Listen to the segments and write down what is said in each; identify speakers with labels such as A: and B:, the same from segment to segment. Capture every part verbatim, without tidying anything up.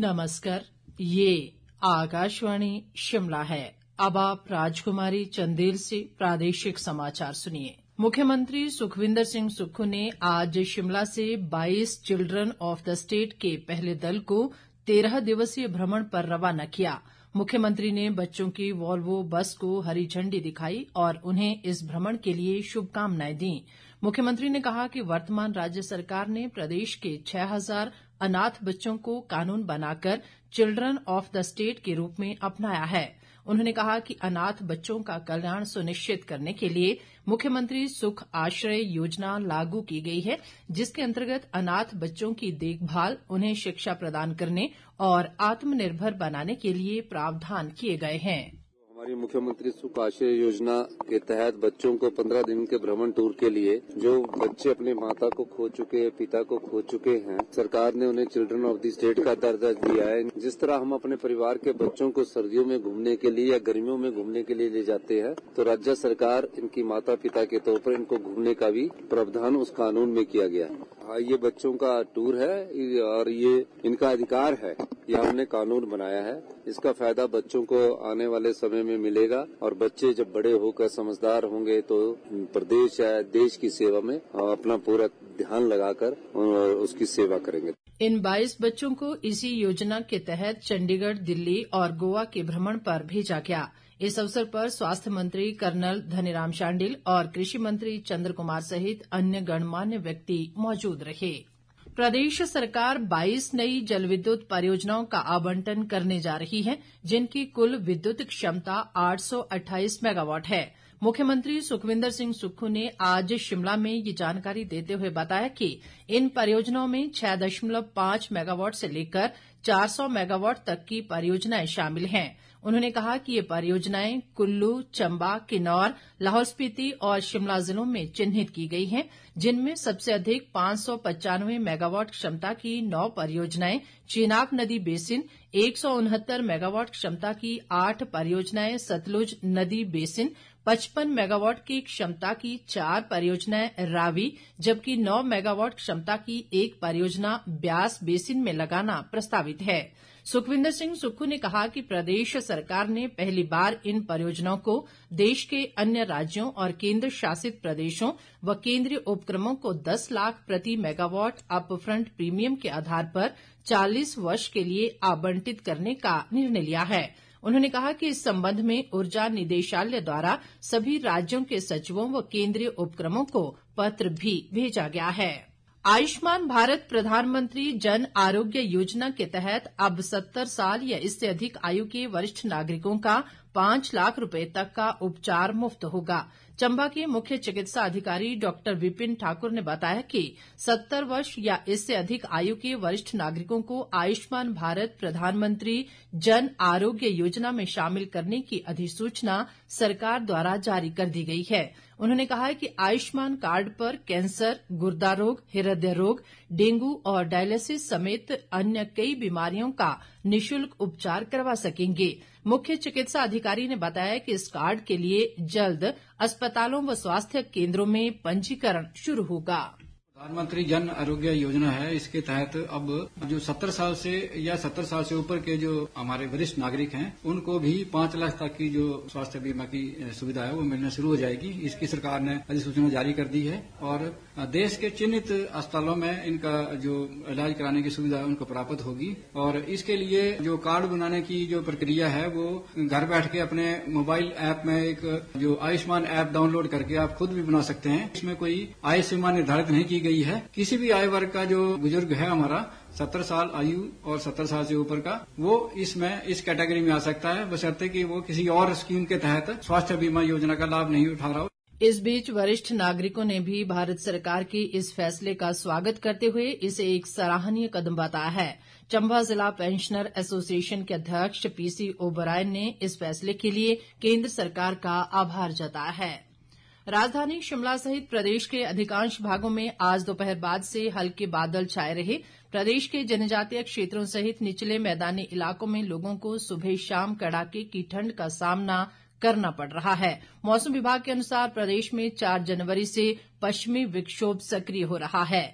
A: नमस्कार, ये आकाशवाणी शिमला है। अब आप राजकुमारी चंदेल से प्रादेशिक समाचार सुनिए। मुख्यमंत्री सुखविंदर सिंह सुक्खू ने आज शिमला से बाईस चिल्ड्रन ऑफ द स्टेट के पहले दल को तेरह दिवसीय भ्रमण पर रवाना किया। मुख्यमंत्री ने बच्चों की वॉल्वो बस को हरी झंडी दिखाई और उन्हें इस भ्रमण के लिए शुभकामनाएं दी। मुख्यमंत्री ने कहा कि वर्तमान राज्य सरकार ने प्रदेश के छह हजार अनाथ बच्चों को कानून बनाकर चिल्ड्रन ऑफ द स्टेट के रूप में अपनाया है। उन्होंने कहा कि अनाथ बच्चों का कल्याण सुनिश्चित करने के लिए मुख्यमंत्री सुख आश्रय योजना लागू की गई है, जिसके अंतर्गत अनाथ बच्चों की देखभाल, उन्हें शिक्षा प्रदान करने और आत्मनिर्भर बनाने के लिए प्रावधान किए गए हैं।
B: हमारी मुख्यमंत्री सुख आश्रय योजना के तहत बच्चों को पंद्रह दिन के भ्रमण टूर के लिए, जो बच्चे अपने माता को खो चुके, पिता को खो चुके हैं, सरकार ने उन्हें चिल्ड्रन ऑफ द स्टेट का दर्जा दिया है। जिस तरह हम अपने परिवार के बच्चों को सर्दियों में घूमने के लिए या गर्मियों में घूमने के लिए ले जाते हैं, तो राज्य सरकार इनकी माता पिता के तौर पर इनको घूमने का भी प्रावधान उस कानून में किया गया है। हाँ, ये बच्चों का टूर है और ये इनका अधिकार है। यह हमने कानून बनाया है। इसका फायदा बच्चों को आने वाले समय में मिलेगा और बच्चे जब बड़े होकर समझदार होंगे तो प्रदेश या देश की सेवा में अपना पूरा ध्यान लगाकर उसकी सेवा करेंगे।
A: इन बाईस बच्चों को इसी योजना के तहत चंडीगढ़, दिल्ली और गोवा के भ्रमण पर भेजा गया। इस अवसर पर स्वास्थ्य मंत्री कर्नल धनीराम शांडिल और कृषि मंत्री चंद्र कुमार सहित अन्य गणमान्य व्यक्ति मौजूद रहे। प्रदेश सरकार बाईस नई जल विद्युत परियोजनाओं का आवंटन करने जा रही है, जिनकी कुल विद्युत क्षमता आठ सौ अट्ठाईस मेगावाट है। मुख्यमंत्री सुखविंदर सिंह सुक्खू ने आज शिमला में ये जानकारी देते हुए बताया कि इन परियोजनाओं में छह दशमलव पांच मेगावाट से लेकर चार सौ मेगावाट तक की परियोजनाएं शामिल हैं। उन्होंने कहा कि ये परियोजनाएं कुल्लू, चंबा, किन्नौर, लाहौल स्पीति और शिमला जिलों में चिन्हित की गई हैं, जिनमें सबसे अधिक पांच सौ पचानवे मेगावाट क्षमता की नौ परियोजनाएं चिनाब नदी बेसिन, एक सौ उनहत्तर मेगावाट क्षमता की आठ परियोजनाएं सतलुज नदी बेसिन, पचपन मेगावाट की क्षमता की चार परियोजनाएं रावी, जबकि नौ मेगावाट क्षमता की एक परियोजना ब्यास बेसिन में लगाना प्रस्तावित है। सुखविंदर सिंह सुक्खू ने कहा कि प्रदेश सरकार ने पहली बार इन परियोजनाओं को देश के अन्य राज्यों और केंद्र शासित प्रदेशों व केंद्रीय उपक्रमों को दस लाख प्रति मेगावाट अपफ्रंट प्रीमियम के आधार पर चालीस वर्ष के लिए आवंटित करने का निर्णय लिया है। उन्होंने कहा कि इस संबंध में ऊर्जा निदेशालय द्वारा सभी राज्यों के सचिवों व केंद्रीय उपक्रमों को पत्र भी भेजा गया है। आयुष्मान भारत प्रधानमंत्री जन आरोग्य योजना के तहत अब सत्तर साल या इससे अधिक आयु के वरिष्ठ नागरिकों का पांच लाख रुपए तक का उपचार मुफ्त होगा। चंबा के मुख्य चिकित्सा अधिकारी डॉक्टर विपिन ठाकुर ने बताया कि सत्तर वर्ष या इससे अधिक आयु के वरिष्ठ नागरिकों को आयुष्मान भारत प्रधानमंत्री जन आरोग्य योजना में शामिल करने की अधिसूचना सरकार द्वारा जारी कर दी गई है। उन्होंने कहा कि आयुष्मान कार्ड पर कैंसर, गुर्दा रोग, हृदय रोग, डेंगू और डायलिसिस समेत अन्य कई बीमारियों का निशुल्क उपचार करवा सकेंगे। मुख्य चिकित्सा अधिकारी ने बताया कि इस कार्ड के लिए जल्द अस्पतालों व स्वास्थ्य केंद्रों में पंजीकरण शुरू होगा।
C: प्रधानमंत्री जन आरोग्य योजना है। इसके तहत अब जो सत्तर साल से या सत्तर साल से ऊपर के जो हमारे वरिष्ठ नागरिक हैं, उनको भी पांच लाख तक की जो स्वास्थ्य बीमा की सुविधा है वो मिलना शुरू हो जाएगी। इसकी सरकार ने अधिसूचना जारी कर दी है और देश के चिन्हित अस्पतालों में इनका जो इलाज कराने की सुविधा है उनको प्राप्त होगी। और इसके लिए जो कार्ड बनाने की जो प्रक्रिया है वो घर बैठ के अपने मोबाइल ऐप में एक जो आयुष्मान ऐप डाउनलोड करके आप खुद भी बना सकते हैं। इसमें कोई आयु सीमा निर्धारित नहीं की गई है। किसी भी आयु वर्ग का जो बुजुर्ग है हमारा सत्तर साल आयु और सत्तर साल से ऊपर का, वो इसमें इस कैटेगरी में आ सकता है, बशर्ते कि वो किसी और स्कीम के तहत स्वास्थ्य बीमा योजना का लाभ नहीं उठा रहा हो।
A: इस बीच वरिष्ठ नागरिकों ने भी भारत सरकार के इस फैसले का स्वागत करते हुए इसे एक सराहनीय कदम बताया है। चंबा जिला पेंशनर एसोसिएशन के अध्यक्ष पीसी ओबरायन ने इस फैसले के लिए केंद्र सरकार का आभार जताया है। राजधानी शिमला सहित प्रदेश के अधिकांश भागों में आज दोपहर बाद से हल्के बादल छाए रहे। प्रदेश के जनजातीय क्षेत्रों सहित निचले मैदानी इलाकों में लोगों को सुबह शाम कड़ाके की ठंड का सामना करना पड़ रहा है। मौसम विभाग के अनुसार प्रदेश में चार जनवरी से पश्चिमी विक्षोभ सक्रिय हो रहा है।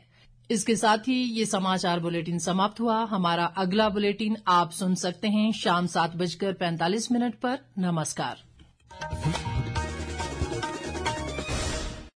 A: इसके साथ ही ये समाचार बुलेटिन समाप्त हुआ। हमारा अगला बुलेटिन आप सुन सकते हैं शाम सात बजकर पैंतालीस मिनट पर। नमस्कार।